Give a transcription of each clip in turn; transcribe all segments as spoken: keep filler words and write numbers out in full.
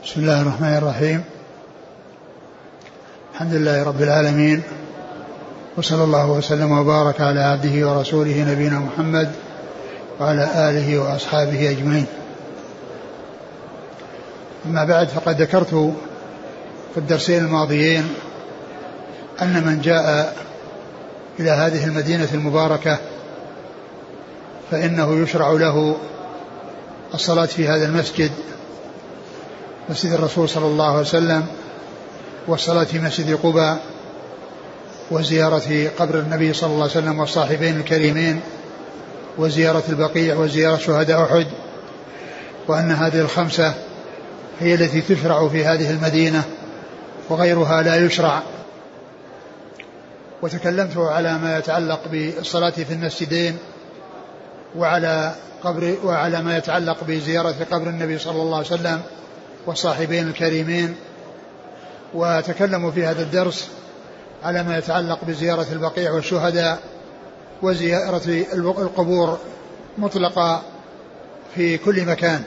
بسم الله الرحمن الرحيم. الحمد لله رب العالمين، وصلى الله وسلم وبارك على عبده ورسوله نبينا محمد وعلى آله وأصحابه أجمعين. أما بعد، فقد ذكرت في الدرسين الماضيين أن من جاء إلى هذه المدينة المباركة فإنه يشرع له الصلاة في هذا المسجد، مسجد الرسول صلى الله عليه وسلم، والصلاة في مسجد قباء، وزيارة قبر النبي صلى الله عليه وسلم والصاحبين الكريمين، وزيارة البقيع، وزيارة شهداء أحد، وأن هذه الخمسة هي التي تشرع في هذه المدينة وغيرها لا يشرع. وتكلمت على ما يتعلق بالصلاة في المسجدين وعلى قبر وعلى ما يتعلق بزيارة قبر النبي صلى الله عليه وسلم والصاحبين الكريمين، وتكلموا في هذا الدرس على ما يتعلق بزيارة البقيع والشهداء وزيارة القبور مطلقة في كل مكان.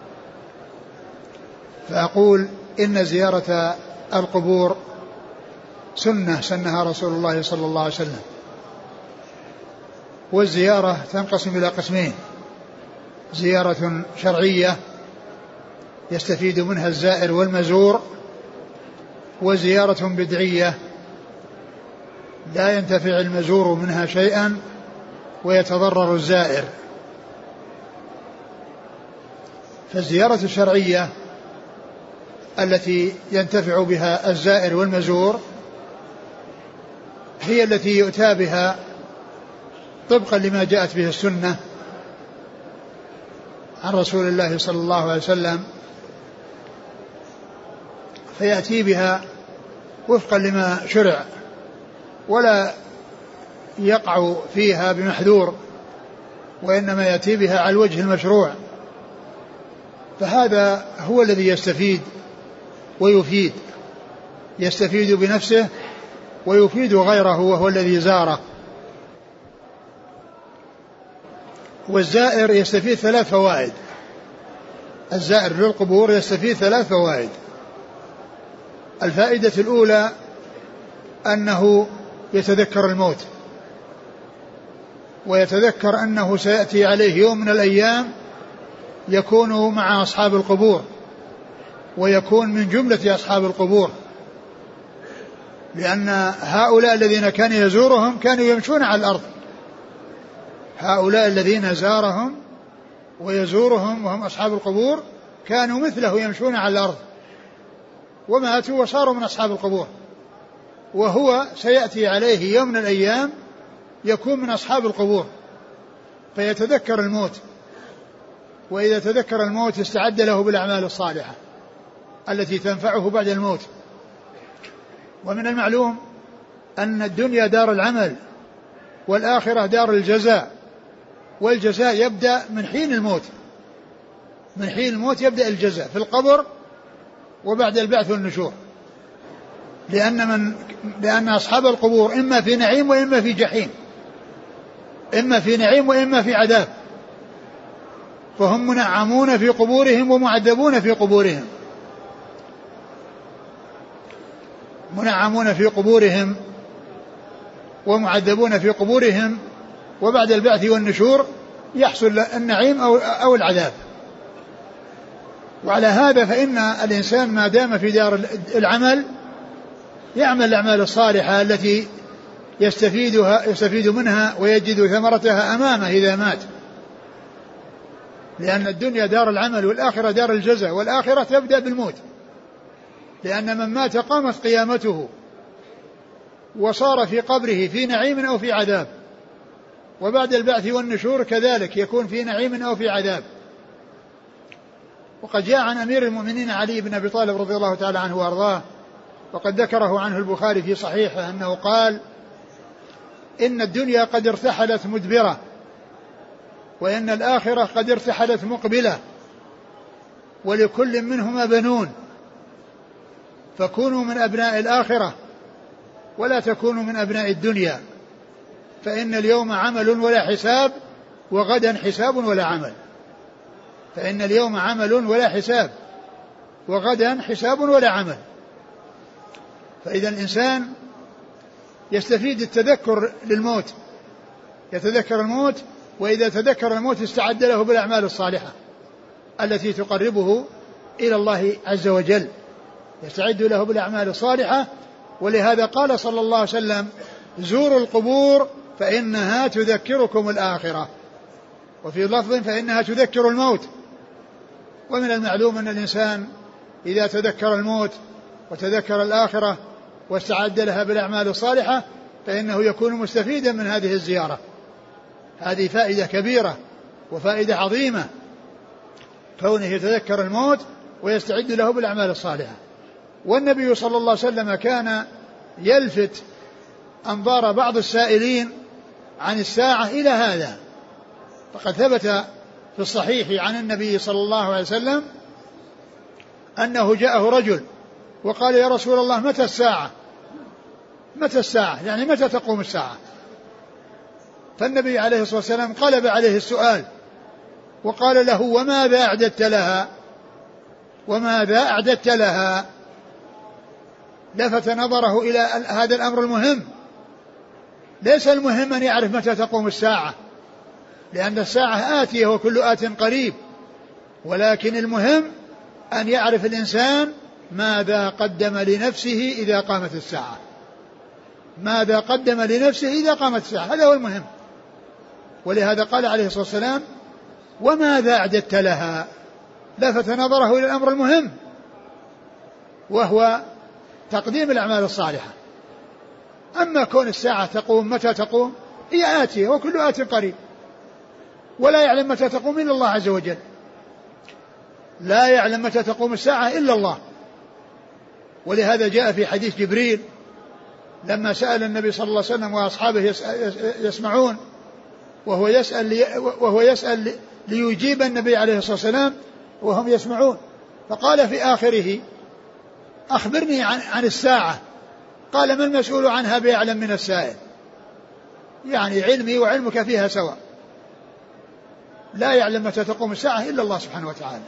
فأقول إن زيارة القبور سنة سنها رسول الله صلى الله عليه وسلم، والزيارة تنقسم إلى قسمين: زيارة شرعية يستفيد منها الزائر والمزور، وزيارة بدعية لا ينتفع المزور منها شيئا ويتضرر الزائر. فالزيارة الشرعية التي ينتفع بها الزائر والمزور هي التي يؤتى بها طبقا لما جاءت به السنة عن رسول الله صلى الله عليه وسلم، فيأتي بها وفقا لما شرع ولا يقع فيها بمحذور، وإنما يأتي بها على الوجه المشروع. فهذا هو الذي يستفيد ويفيد، يستفيد بنفسه ويفيد غيره وهو الذي زاره. والزائر يستفيد ثلاث فوائد. الزائر للقبور يستفيد ثلاث فوائد. الفائدة الأولى أنه يتذكر الموت، ويتذكر أنه سيأتي عليه يوم من الأيام يكون مع أصحاب القبور، ويكون من جملة أصحاب القبور، لأن هؤلاء الذين كان يزورهم كانوا يمشون على الأرض. هؤلاء الذين زارهم ويزورهم وهم أصحاب القبور كانوا مثله يمشون على الأرض، وماتوا وصاروا من أصحاب القبور، وهو سيأتي عليه يوم من الأيام يكون من أصحاب القبور، فيتذكر الموت. وإذا تذكر الموت استعد له بالأعمال الصالحة التي تنفعه بعد الموت. ومن المعلوم أن الدنيا دار العمل والآخرة دار الجزاء، والجزاء يبدأ من حين الموت. من حين الموت يبدأ الجزاء في القبر وبعد البعث والنشور، لأن, من لأن أصحاب القبور إما في نعيم وإما في جحيم، إما في نعيم وإما في عذاب، فهم منعمون في قبورهم ومعذبون في قبورهم. منعمون في قبورهم ومعذبون في قبورهم، وبعد البعث والنشور يحصل النعيم أو, أو العذاب. وعلى هذا فإن الإنسان ما دام في دار العمل يعمل الأعمال الصالحة التي يستفيدها يستفيد منها ويجد ثمرتها أمامه إذا مات، لأن الدنيا دار العمل والآخرة دار الجزاء، والآخرة تبدأ بالموت، لأن من مات قامت قيامته وصار في قبره في نعيم أو في عذاب، وبعد البعث والنشور كذلك يكون في نعيم أو في عذاب. وقد جاء عن أمير المؤمنين علي بن أبي طالب رضي الله تعالى عنه وأرضاه، وقد ذكره عنه البخاري في صحيحه أنه قال: إن الدنيا قد ارتحلت مدبرة، وإن الآخرة قد ارتحلت مقبلة، ولكل منهما بنون، فكونوا من أبناء الآخرة ولا تكونوا من أبناء الدنيا، فإن اليوم عمل ولا حساب، وغدا حساب ولا عمل. فإن اليوم عمل ولا حساب، وغدا حساب ولا عمل. فإذا الإنسان يستفيد التذكر للموت، يتذكر الموت، وإذا تذكر الموت استعد له بالأعمال الصالحة التي تقربه إلى الله عز وجل، يستعد له بالأعمال الصالحة. ولهذا قال صلى الله عليه وسلم: زوروا القبور فإنها تذكركم الآخرة، وفي لفظ فإنها تذكر الموت. ومن المعلوم أن الإنسان إذا تذكر الموت وتذكر الآخرة واستعد لها بالأعمال الصالحة فإنه يكون مستفيدا من هذه الزيارة. هذه فائدة كبيرة وفائدة عظيمة، كونه يتذكر الموت ويستعد له بالأعمال الصالحة. والنبي صلى الله عليه وسلم كان يلفت أنظار بعض السائلين عن الساعة إلى هذا، فقد ثبت في الصحيح عن النبي صلى الله عليه وسلم أنه جاءه رجل وقال: يا رسول الله متى الساعة؟ متى الساعة؟ يعني متى تقوم الساعة؟ فالنبي عليه الصلاة والسلام قلب عليه السؤال وقال له: وماذا أعددت لها؟ وماذا أعددت لها؟ لفت نظره إلى هذا الأمر المهم. ليس المهم أن يعرف متى تقوم الساعة، لأن الساعة آتية وكل آت قريب، ولكن المهم أن يعرف الإنسان ماذا قدم لنفسه إذا قامت الساعة، ماذا قدم لنفسه إذا قامت الساعة، هذا هو المهم. ولهذا قال عليه الصلاة والسلام: وماذا أعددت لها؟ لفت نظره إلى الأمر المهم، وهو تقديم الأعمال الصالحة. أما كون الساعة تقوم متى تقوم، هي آتية وكل آت قريب، ولا يعلم متى تقوم إلا الله عز وجل، لا يعلم متى تقوم الساعة إلا الله. ولهذا جاء في حديث جبريل لما سأل النبي صلى الله عليه وسلم وأصحابه يسمعون، وهو يسأل, لي وهو يسأل ليجيب النبي عليه الصلاة والسلام وهم يسمعون، فقال في آخره: أخبرني عن, عن الساعة. قال: ما المسؤول عنها بأعلم من السائل؟ يعني علمي وعلمك فيها سواء، لا يعلم متى تقوم الساعة إلا الله سبحانه وتعالى،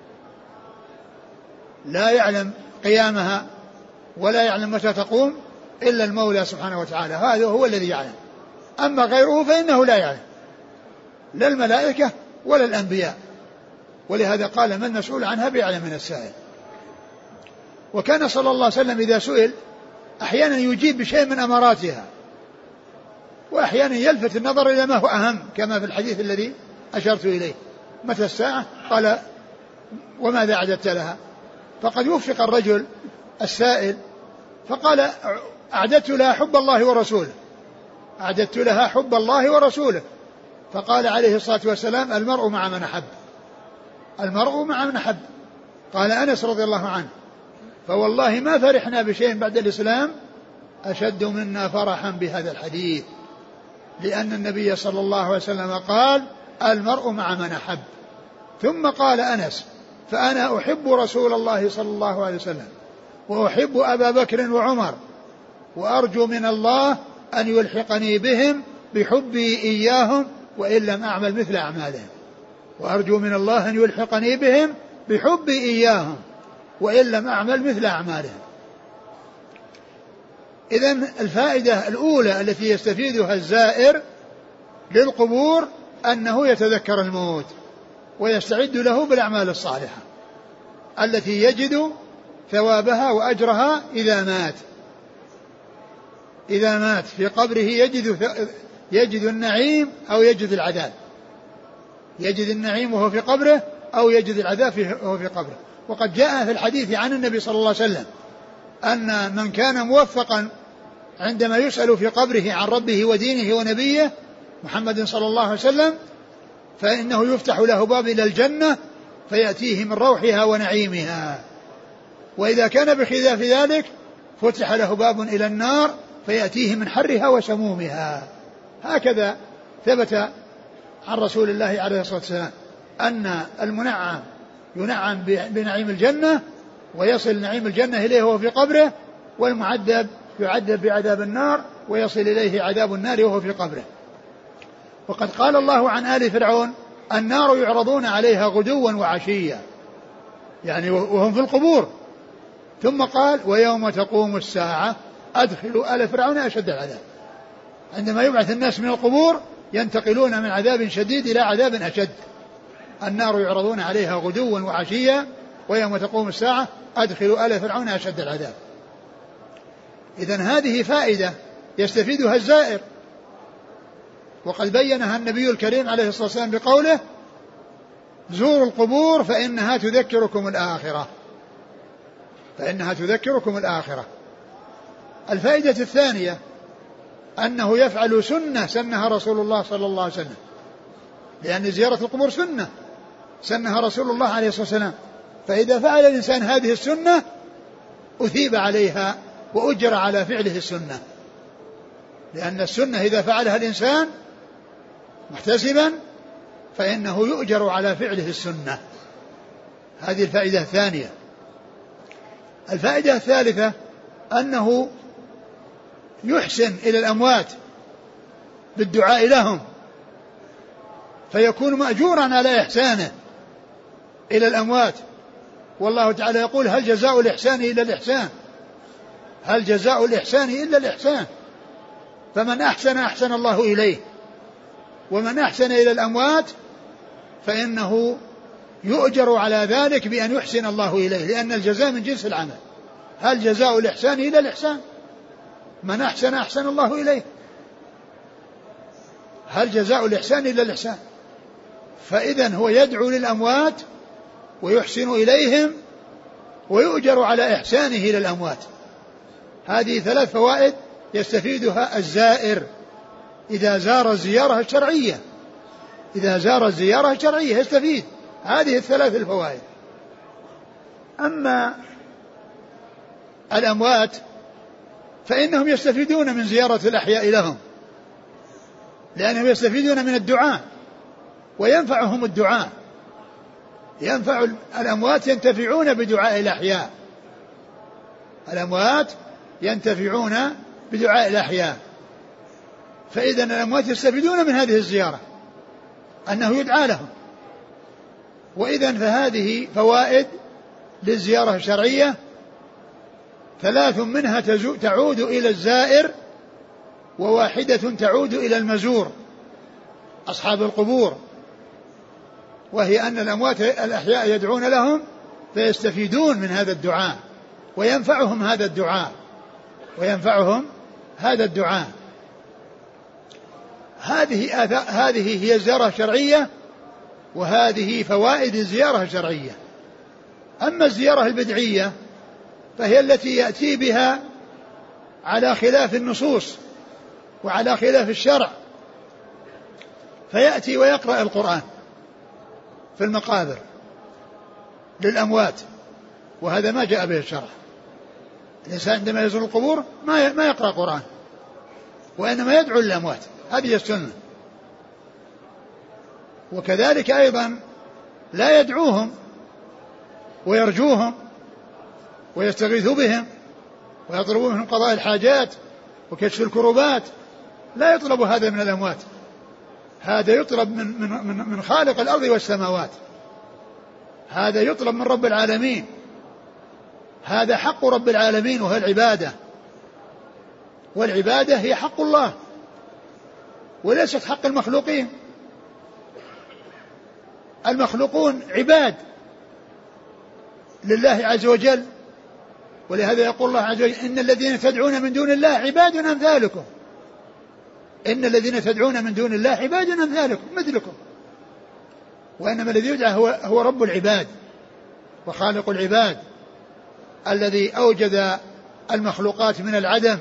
لا يعلم قيامها ولا يعلم متى تقوم إلا المولى سبحانه وتعالى، هذا هو الذي يعلم. أما غيره فإنه لا يعلم، لا الملائكة ولا الأنبياء. ولهذا قال: ما المسؤول عنها بأعلم من السائل. وكان صلى الله عليه وسلم إذا سئل أحيانا يجيب بشيء من أماراتها، وأحيانا يلفت النظر إلى ما هو أهم، كما في الحديث الذي أشرت إليه: متى الساعة؟ قال: وماذا أعددت لها؟ فقد يوفق الرجل السائل فقال: أعددت لها حب الله ورسوله، أعددت لها حب الله ورسوله. فقال عليه الصلاة والسلام: المرء مع من أحب، المرء مع من أحب. قال أنس رضي الله عنه: فوالله ما فرحنا بشيء بعد الإسلام أشد منا فرحا بهذا الحديث، لأن النبي صلى الله عليه وسلم قال: المرء مع من أحب. ثم قال أنس: فأنا أحب رسول الله صلى الله عليه وسلم، وأحب أبا بكر وعمر، وأرجو من الله أن يلحقني بهم بحبي إياهم وإن لم أعمل مثل أعمالهم، وأرجو من الله أن يلحقني بهم بحبي إياهم وإن لم أعمل مثل أعمالهم. إذن الفائدة الأولى التي يستفيدها الزائر للقبور أنه يتذكر الموت ويستعد له بالأعمال الصالحة التي يجد ثوابها وأجرها إذا مات. إذا مات في قبره يجد, يجد النعيم أو يجد العذاب، يجد النعيم وهو في قبره أو يجد العذاب وهو في قبره. وقد جاء في الحديث عن النبي صلى الله عليه وسلم أن من كان موفقا عندما يسأل في قبره عن ربه ودينه ونبيه محمد صلى الله عليه وسلم فإنه يفتح له باب إلى الجنة فيأتيه من روحها ونعيمها، وإذا كان بخلاف ذلك فتح له باب إلى النار فيأتيه من حرها وسمومها. هكذا ثبت عن رسول الله عليه الصلاة والسلام أن المنعم ينعم بنعيم الجنة ويصل نعيم الجنة إليه وهو في قبره، والمعذب يعذب بعذاب النار ويصل إليه عذاب النار وهو في قبره. وقد قال الله عن آل فرعون: النار يعرضون عليها غدوا وعشيا. يعني وهم في القبور. ثم قال ويوم تقوم الساعة أدخلوا آل فرعون أشد العذاب. عندما يبعث الناس من القبور ينتقلون من عذاب شديد إلى عذاب أشد. النار يعرضون عليها غدوا وعشيا ويوم تقوم الساعة أدخلوا آل فرعون أشد العذاب. إذن هذه فائدة يستفيدها الزائر، وقد بينها النبي الكريم عليه الصلاة والسلام بقوله زوروا القبور فإنها تذكركم الآخرة، فإنها تذكركم الآخرة. الفائدة الثانية أنه يفعل سنة سنها رسول الله صلى الله عليه وسلم، لأن زيارة القبور سنة سنها رسول الله عليه الصلاة والسلام، فإذا فعل الإنسان هذه السنة أثيب عليها وأجر على فعله السنة، لأن السنة إذا فعلها الإنسان محتسبا فإنه يؤجر على فعله السنة. هذه الفائدة الثانية. الفائدة الثالثة أنه يحسن إلى الأموات بالدعاء لهم فيكون مأجورا على إحسانه إلى الأموات. والله تعالى يقول هل جزاء الإحسان إلا الإحسان، هل جزاء الإحسان إلا الإحسان، فمن أحسن أحسن الله إليه، ومن أحسن إلى الأموات فإنه يؤجر على ذلك بأن يحسن الله إليه، لأن الجزاء من جنس العمل. هل جزاء الإحسان إلا الإحسان، من أحسن أحسن الله إليه، هل جزاء الإحسان إلا الإحسان. فإذن هو يدعو للأموات ويحسن إليهم ويؤجر على إحسانه إلى الأموات. هذه ثلاث فوائد يستفيدها الزائر إذا زار الزيارة الشرعية، إذا زار الزيارة الشرعية يستفيد هذه الثلاث الفوائد. أما الأموات فإنهم يستفيدون من زيارة الأحياء لهم، لأنهم يستفيدون من الدعاء وينفعهم الدعاء، ينفع الأموات ينتفعون بدعاء الأحياء، الأموات ينتفعون بدعاء الأحياء. فإذا الأموات يستفيدون من هذه الزيارة أنه يدعى لهم. وإذا فهذه فوائد للزيارة الشرعية ثلاث منها تعود إلى الزائر وواحدة تعود إلى المزور أصحاب القبور، وهي أن الأموات الأحياء يدعون لهم فيستفيدون من هذا الدعاء وينفعهم هذا الدعاء وينفعهم هذا الدعاء. هذه هذه هي الزيارة الشرعية، وهذه فوائد الزيارة الشرعية. أما الزيارة البدعية فهي التي يأتي بها على خلاف النصوص وعلى خلاف الشرع، فيأتي ويقرأ القرآن في المقابر للأموات، وهذا ما جاء به الشرع. الإنسان عندما يزور القبور ما ما يقرأ قرآن، وإنما يدعو للأموات، هذه السنة. وكذلك أيضا لا يدعوهم ويرجوهم ويستغيث بهم ويطلب منهم قضاء الحاجات وكشف الكروبات، لا يطلب هذا من الأموات، هذا يطلب من, من, من, من خالق الأرض والسماوات، هذا يطلب من رب العالمين، هذا حق رب العالمين وهي العبادة، والعبادة هي حق الله وليست حق المخلوقين. المخلوقون عباد لله عز وجل، ولهذا يقول الله عز وجل إن الذين تدعون من دون الله عباد أمثالكم، إن الذين تدعون من دون الله عباد أمثالكم مثلكم، وإنما الذي يدعى هو, هو رب العباد وخالق العباد الذي أوجد المخلوقات من العدم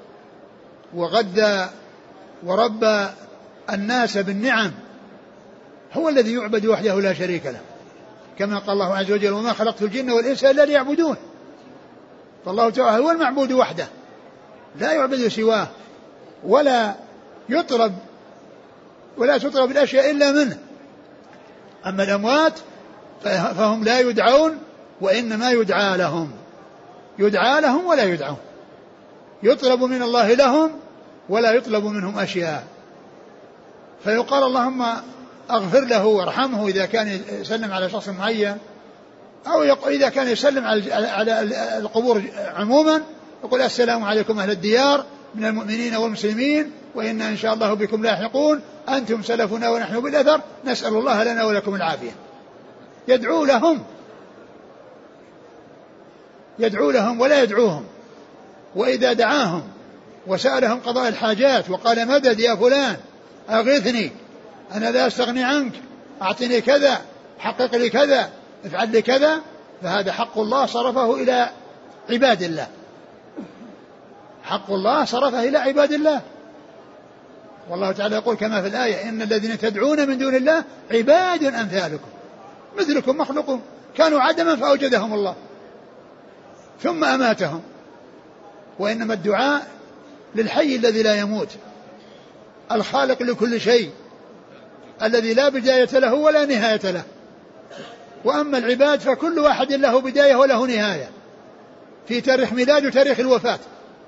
وغذى وربى الناس بالنعم، هو الذي يعبد وحده لا شريك له، كما قال الله عز وجل وما خلقت الجن والإنس إلا ليعبدون. فالله تعالى هو المعبود وحده لا يعبد سواه، ولا يطلب ولا تطلب الأشياء إلا منه. أما الأموات فهم لا يدعون وإنما يدعى لهم، يدعى لهم ولا يدعون، يطلب من الله لهم ولا يطلب منهم أشياء. فيقال اللهم اغفر له وارحمه إذا كان يسلم على شخص معين أو يقول إذا كان يسلم على القبور عموما يقول السلام عليكم أهل الديار من المؤمنين والمسلمين وإنا إن شاء الله بكم لاحقون أنتم سلفنا ونحن بالأثر نسأل الله لنا ولكم العافية. يدعو لهم يدعو لهم ولا يدعوهم. وإذا دعاهم وسألهم قضاء الحاجات وقال مدد يا فلان أغثني أنا لا أستغني عنك أعطني كذا حقق لي كذا افعل لي كذا، فهذا حق الله صرفه إلى عباد الله، حق الله صرفه إلى عباد الله. والله تعالى يقول كما في الآية إن الذين تدعون من دون الله عباد أمثالكم مثلكم مخلوقون كانوا عدما فأوجدهم الله ثم أماتهم. وإنما الدعاء للحي الذي لا يموت الخالق لكل شيء الذي لا بداية له ولا نهاية له. وأما العباد فكل واحد له بداية وله نهاية، في تاريخ ميلاد وتاريخ الوفاة،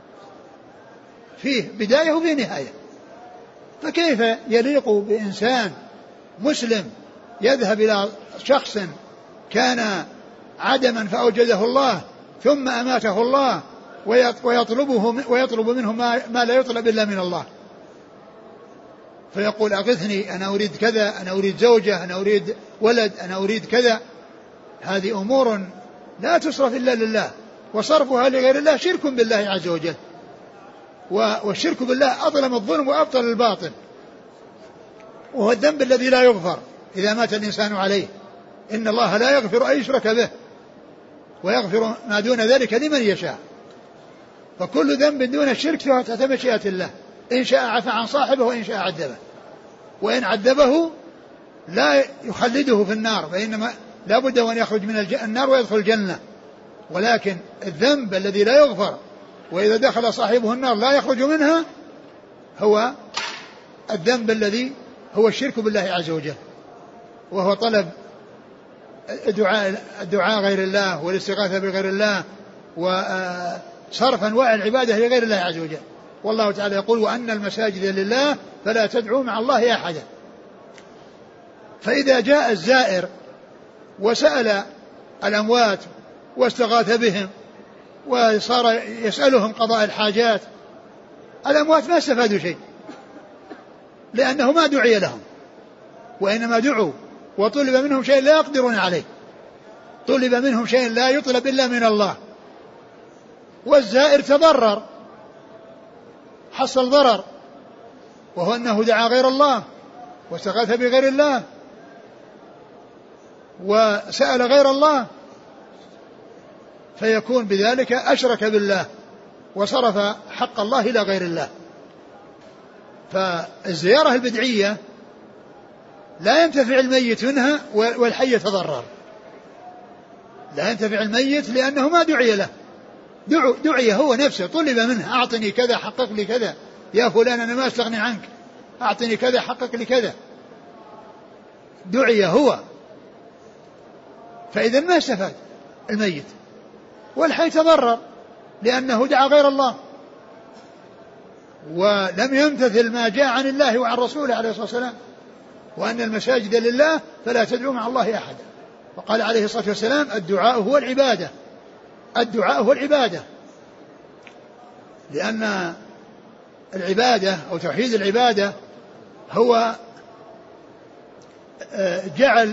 فيه بداية وفيه نهاية. فكيف يليق بإنسان مسلم يذهب إلى شخص كان عدما فأوجده الله ثم أماته الله ويطلبه ويطلب منه ما لا يطلب إلا من الله، فيقول أغثني أنا أريد كذا أنا أريد زوجة أنا أريد ولد أنا أريد كذا. هذه أمور لا تصرف إلا لله، وصرفها لغير الله شرك بالله عز وجل، والشرك بالله أظلم الظلم وأبطل الباطل، وهو الذنب الذي لا يغفر إذا مات الإنسان عليه. إن الله لا يغفر أن يشرك به ويغفر ما دون ذلك لمن يشاء. فكل ذنب دون الشرك تحت مشيئة الله، إن شاء عفى عن صاحبه وإن شاء عذبه، وإن عذبه لا يخلده في النار فإنما لا بد أن يخرج من النار ويدخل الجنة. ولكن الذنب الذي لا يغفر وإذا دخل صاحبه النار لا يخرج منها هو الذنب الذي هو الشرك بالله عز وجل، وهو طلب الدعاء, الدعاء غير الله والاستغاثة بغير الله وصرف أنواع العبادة لغير الله عز وجل. والله تعالى يقول وأن المساجد لله فلا تدعوا مع الله أحدا. فإذا جاء الزائر وسأل الأموات واستغاث بهم وصار يسألهم قضاء الحاجات، الأموات ما استفادوا شيء لأنه ما دعي لهم، وإنما دعوا وطلب منهم شيء لا يقدرون عليه، طلب منهم شيء لا يطلب إلا من الله. والزائر تضرر حصل ضرر وهو أنه دعا غير الله واستغاث بغير الله وسأل غير الله، فيكون بذلك أشرك بالله وصرف حق الله إلى غير الله. فالزيارة البدعية لا ينتفع الميت منها والحي يتضرر، لا ينتفع الميت لأنه ما دعي له، دعي هو نفسه، طلب منه أعطني كذا حقق لي كذا يا فلان أنا ما أستغني عنك أعطني كذا حقق لي كذا، دعي هو، فإذا ما استفاد الميت. والحي تضرر لأنه دعا غير الله ولم يمتثل ما جاء عن الله وعن رسوله عليه الصلاة والسلام، وأن المساجد لله فلا تدعوا مع الله أحدا. وقال عليه الصلاة والسلام الدعاء هو العبادة، الدعاء هو العبادة، لأن العبادة أو توحيد العبادة هو جعل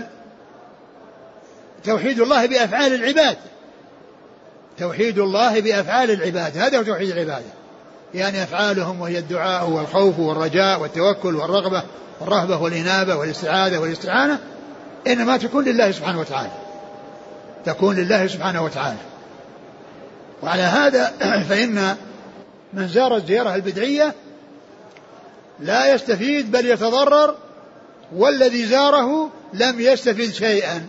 توحيد الله بأفعال العباد، توحيد الله بأفعال العباد، هذا هو توحيد العبادة، يعني أفعالهم وهي الدعاء والخوف والرجاء والتوكل والرغبة والرهبة والإنابة والاستعاذة والاستعانة إنما تكون لله سبحانه وتعالى، تكون لله سبحانه وتعالى. وعلى هذا فإن من زار الزيارة البدعية لا يستفيد بل يتضرر، والذي زاره لم يستفيد شيئا،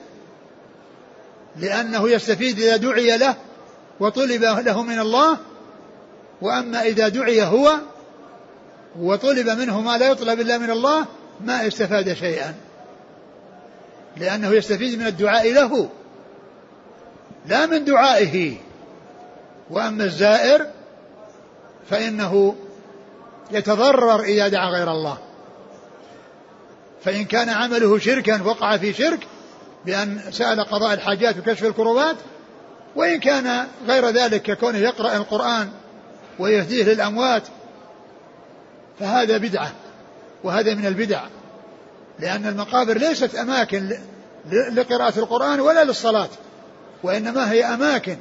لأنه يستفيد إذا دعي له وطلب له من الله، وأما إذا دعي هو وطلب منه ما لا يطلب إلا من الله ما استفاد شيئا، لأنه يستفيد من الدعاء له لا من دعائه. وأما الزائر فإنه يتضرر إذا دعا غير الله، فإن كان عمله شركا وقع في شرك بأن سأل قضاء الحاجات وكشف الكروبات، وإن كان غير ذلك ككونه يقرأ القرآن ويهديه للأموات فهذا بدعة، وهذا من البدع، لأن المقابر ليست أماكن لقراءة القرآن ولا للصلاة، وإنما هي أماكن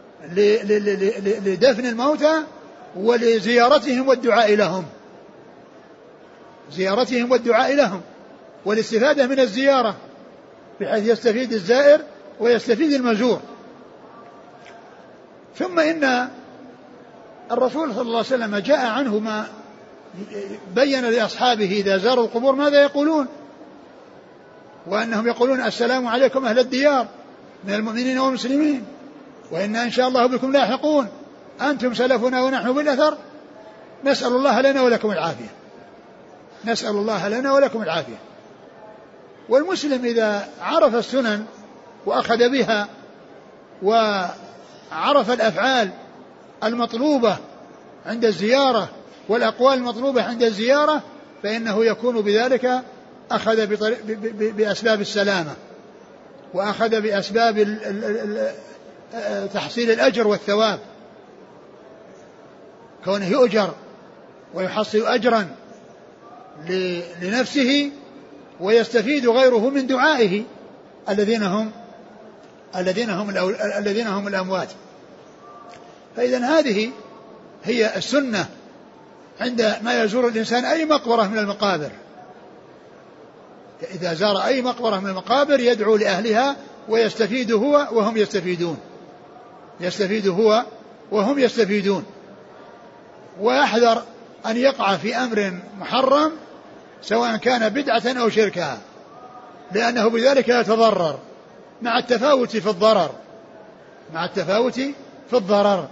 لدفن الموتى ولزيارتهم والدعاء لهم، زيارتهم والدعاء لهم والاستفادة من الزيارة بحيث يستفيد الزائر ويستفيد المزور. ثم إن الرسول صلى الله عليه وسلم جاء عنه ما بين لأصحابه إذا زاروا القبور ماذا يقولون، وأنهم يقولون السلام عليكم أهل الديار من المؤمنين والمسلمين وإنا إن شاء الله بكم لاحقون أنتم سلفنا ونحن بالأثر نسأل الله لنا ولكم العافية، نسأل الله لنا ولكم العافية. والمسلم إذا عرف السنن وأخذ بها وعرف الأفعال المطلوبة عند الزيارة والأقوال المطلوبة عند الزيارة فإنه يكون بذلك أخذ بأسباب السلامة وأخذ بأسباب تحصيل الأجر والثواب، كونه يؤجر ويحصل أجرا لنفسه ويستفيد غيره من دعائه الذين هم الذين هم الذين هم الأموات. فإذا هذه هي السنة عند ما يزور الإنسان أي مقبرة من المقابر، إذا زار أي مقبرة من المقابر يدعو لأهلها ويستفيد هو وهم يستفيدون، يستفيد هو وهم يستفيدون، ويحذر أن يقع في أمر محرم سواء كان بدعة أو شركا، لأنه بذلك يتضرر مع التفاوت في الضرر، مع التفاوت في الضرر.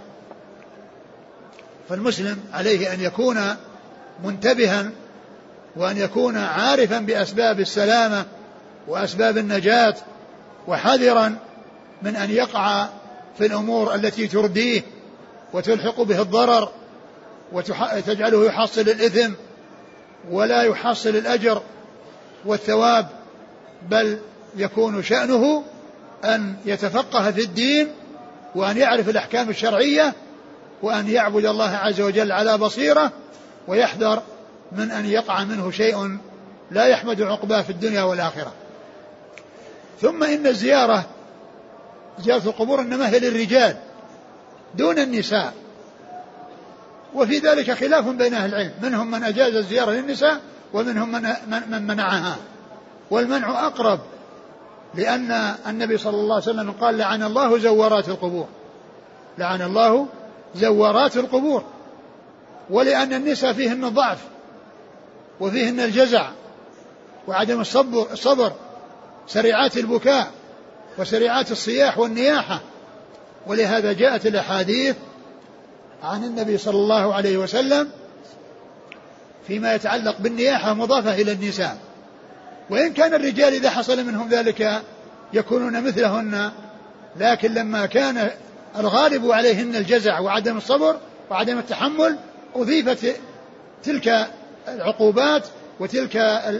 فالمسلم عليه أن يكون منتبها وأن يكون عارفا بأسباب السلامة وأسباب النجاة، وحذرا من أن يقع في الأمور التي ترديه وتلحق به الضرر وتجعله يحصل الإثم ولا يحصل الأجر والثواب، بل يكون شأنه أن يتفقه في الدين وأن يعرف الأحكام الشرعية وأن يعبد الله عز وجل على بصيرة، ويحذر من أن يقع منه شيء لا يحمد عقباه في الدنيا والآخرة. ثم إن الزيارة زيارة القبور إنما هي للرجال دون النساء، وفي ذلك خلاف بين أهل العلم، منهم من أجاز الزيارة للنساء ومنهم من, من منعها، والمنع أقرب، لأن النبي صلى الله عليه وسلم قال لعن الله زوارات القبور، لعن الله زوارات القبور، ولأن النساء فيهن الضعف وفيهن الجزع وعدم الصبر, الصبر سريعات البكاء وسريعات الصياح والنياحة، ولهذا جاءت الأحاديث عن النبي صلى الله عليه وسلم فيما يتعلق بالنياحة مضافة إلى النساء، وإن كان الرجال إذا حصل منهم ذلك يكونون مثلهن، لكن لما كان الغالب عليهن الجزع وعدم الصبر وعدم التحمل أضيفت تلك العقوبات وتلك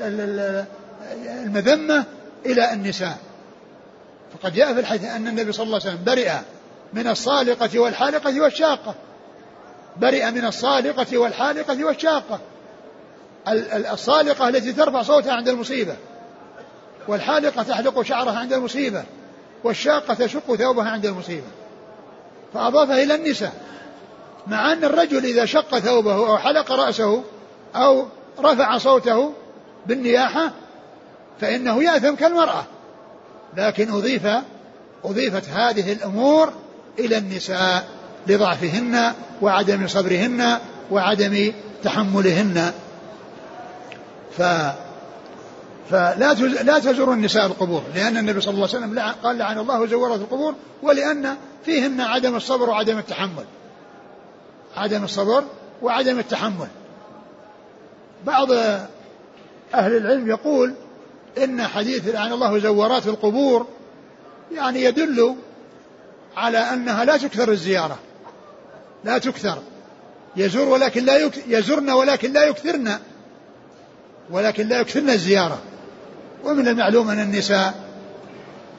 المذمة إلى النساء. فقد جاء في الحديث أن النبي صلى الله عليه وسلم برئ من الصالقة والحالقة والشاقة، برئ من الصالقة والحالقة والشاقة، الصالقة التي ترفع صوتها عند المصيبة، والحالقة تحلق شعرها عند المصيبة، والشاقة تشق ثوبها عند المصيبة، فأضافها إلى النساء، مع أن الرجل إذا شق ثوبه أو حلق رأسه أو رفع صوته بالنياحة فإنه يأثم كالمرأة، لكن أضيف أضيفت هذه الأمور إلى النساء لضعفهن وعدم صبرهن وعدم تحملهن. ف فلا لا تزور النساء القبور، لأن النبي صلى الله عليه وسلم قال لعن الله زوارات القبور، ولأن فيهن عدم الصبر وعدم التحمل، عدم الصبر وعدم التحمل. بعض أهل العلم يقول إن حديث لعن الله زوارات القبور يعني يدل على أنها لا تكثر الزيارة، لا تكثر، يزور ولكن لا يكثر، يزورن ولكن لا يكثرن، ولكن لا يكثرن الزيارة. ومن المعلوم أن النساء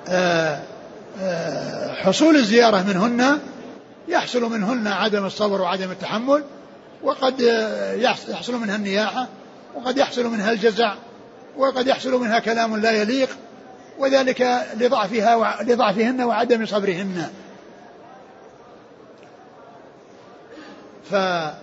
حصول الزيارة منهن يحصل منهن عدم الصبر وعدم التحمل، وقد يحصل منها النياحة، وقد يحصل منها الجزع، وقد يحصل منها كلام لا يليق، وذلك لضعفها لضعفهن وعدم صبرهن. ف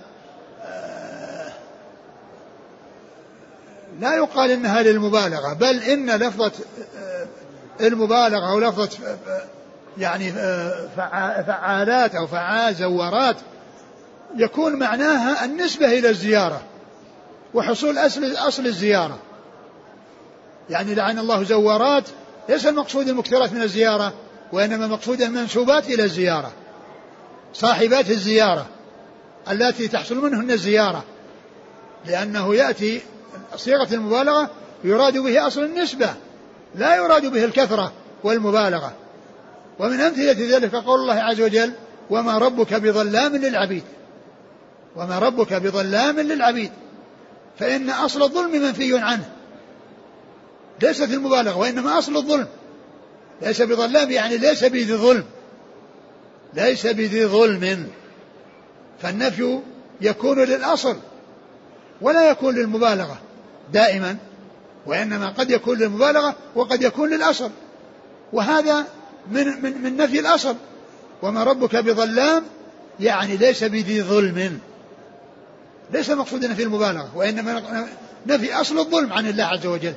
لا يقال إنها للمبالغة، بل إن لفظة المبالغة أو لفظة يعني فعالات أو فعال زوارات يكون معناها النسبة إلى الزيارة وحصول أصل, أصل الزيارة. يعني لعن الله زوارات ليس المقصود المكثرات من الزيارة، وإنما مقصود المنسوبات إلى الزيارة، صاحبات الزيارة التي تحصل منهن الزيارة، لأنه يأتي صيغة المبالغة يراد به أصل النسبة، لا يراد به الكثرة والمبالغة. ومن أمثلة ذلك قول الله عز وجل: وما ربك بظلام للعبيد، وما ربك بظلام للعبيد، فإن أصل الظلم منفي عنه، ليست المبالغة وإنما أصل الظلم. ليس بظلام يعني ليس بذي ظلم، ليس بذي ظلم، فالنفي يكون للأصل ولا يكون للمبالغة دائما، وإنما قد يكون للمبالغة وقد يكون للأصل، وهذا من, من, من نفي الأصل. وما ربك بظلام يعني ليس بذي ظلم، ليس مقصود نفي المبالغة وإنما نفي أصل الظلم عن الله عز وجل.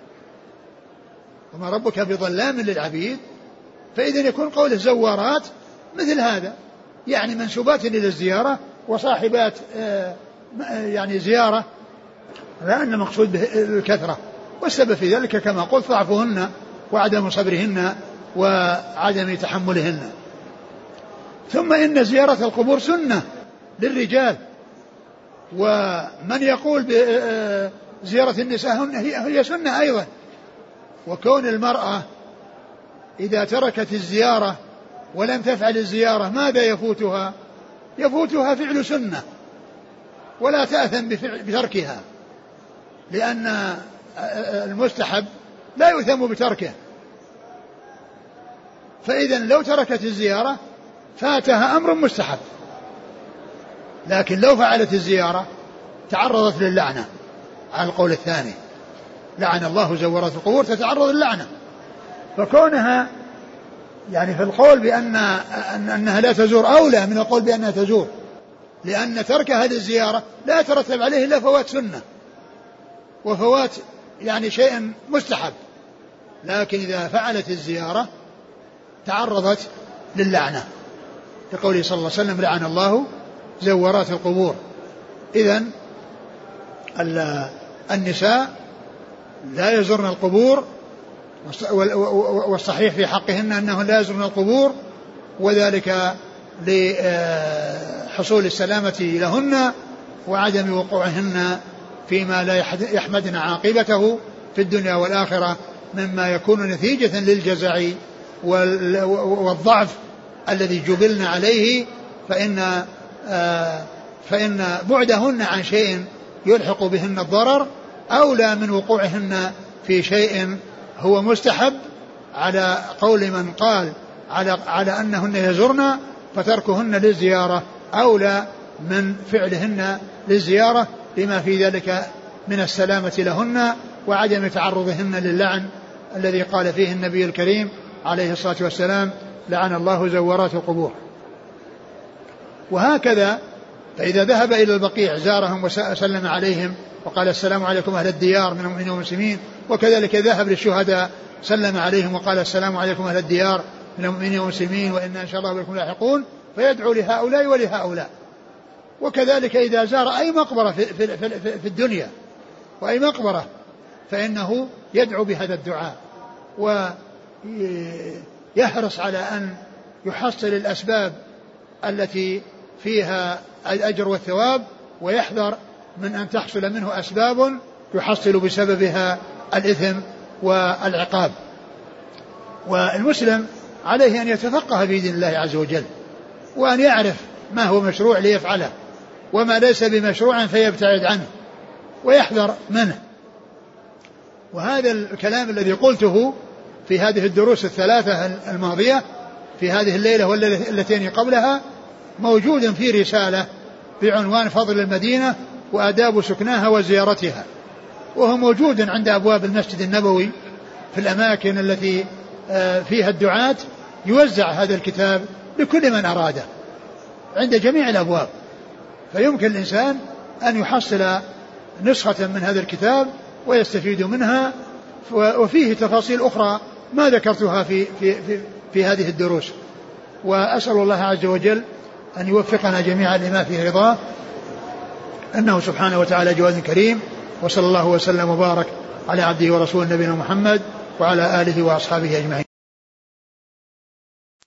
وما ربك بظلام للعبيد، فإذا يكون قوله زوارات مثل هذا، يعني منسوبات إلى الزيارة وصاحبات يعني زيارة، لأن المقصود به الكثرة، والسبب في ذلك كما قلت ضعفهن وعدم صبرهن وعدم تحملهن. ثم إن زيارة القبور سنة للرجال، ومن يقول بزيارة النساء هي سنة أيضا. وكون المرأة إذا تركت الزيارة ولم تفعل الزيارة ماذا يفوتها؟ يفوتها فعل سنة، ولا تأثم بتركها، لأن المستحب لا يؤثم بتركه. فإذا لو تركت الزيارة فاتها أمر مستحب، لكن لو فعلت الزيارة تعرضت للعنة على القول الثاني، لعن الله زوارات القبور، تتعرض للعنة. فكونها يعني في القول بأن أنها لا تزور أولى من القول بأنها تزور، لأن تركها للزيارة لا يترتب عليه إلا فوات سنة وفوات يعني شيء مستحب، لكن إذا فعلت الزيارة تعرضت للعنة، كقوله صلى الله عليه وسلم: لعن الله زوارات القبور. إذن النساء لا يزورن القبور، والصحيح في حقهن أنه لا يزورن القبور، وذلك لحصول السلامة لهن وعدم وقوعهن فيما لا يحمدن عاقبته في الدنيا والآخرة، مما يكون نتيجة للجزع والضعف الذي جبلن عليه. فإن فإن بعدهن عن شيء يلحق بهن الضرر أولى من وقوعهن في شيء هو مستحب، على قول من قال على, على أنهن يزرن، فتركهن للزيارة أولى من فعلهن للزيارة، لما في ذلك من السلامة لهن وعدم تعرضهن للعن الذي قال فيه النبي الكريم عليه الصلاة والسلام: لعن الله زوارات القبور. وهكذا فإذا ذهب إلى البقيع زارهم وسلم عليهم وقال: السلام عليكم أهل الديار من المؤمنين والمسلمين، وكذلك ذهب للشهداء سلم عليهم وقال: السلام عليكم أهل الديار من المؤمنين والمسلمين وإنا إن شاء الله بكم لاحقون، فيدعو لهؤلاء ولهؤلاء. وكذلك إذا زار أي مقبرة في, في, في, في الدنيا وأي مقبرة فإنه يدعو بهذا الدعاء، ويحرص على أن يحصل الأسباب التي فيها الأجر والثواب، ويحذر من أن تحصل منه أسباب يحصل بسببها الإثم والعقاب. والمسلم عليه أن يتفقه في دين الله عز وجل، وأن يعرف ما هو مشروع ليفعله وما ليس بمشروع فيبتعد عنه ويحذر منه. وهذا الكلام الذي قلته في هذه الدروس الثلاثة الماضية في هذه الليلة واللتين قبلها موجود في رسالة بعنوان فضل المدينة وآداب سكناها وزيارتها، وهو موجود عند أبواب المسجد النبوي في الأماكن التي فيها الدعاة، يوزع هذا الكتاب لكل من أراده عند جميع الأبواب، فيمكن الإنسان أن يحصل نسخة من هذا الكتاب ويستفيد منها، وفيه تفاصيل أخرى ما ذكرتها في, في, في, في هذه الدروس. وأسأل الله عز وجل أن يوفقنا جميعا لما فيه رضاه، أنه سبحانه وتعالى جواد كريم. وصلى الله وسلم وبارك على عبده ورسوله نبينا محمد وعلى آله وأصحابه أجمعين.